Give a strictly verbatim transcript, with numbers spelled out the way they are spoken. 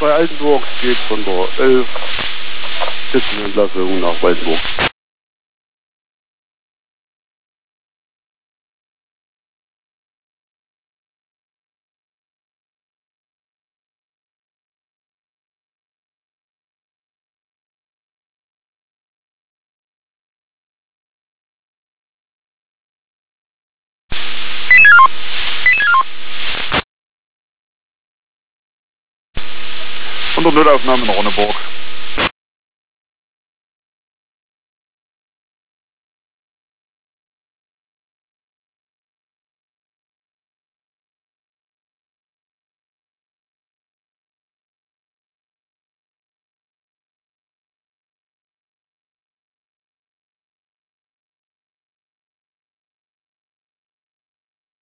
bei Altenburg geht von der elf Sitzenentlassung nach Waldenburg. Und der Notaufnahme nach Ronneburg.